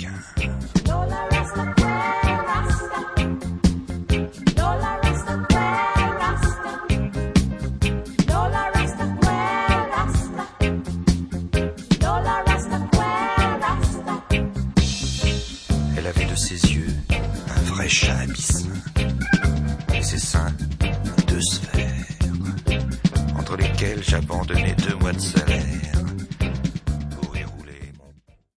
chien. Elle avait de ses yeux un vrai chat abyssin, et ses seins deux sphères, entre lesquelles j'abandonnais 2 mois de salaire.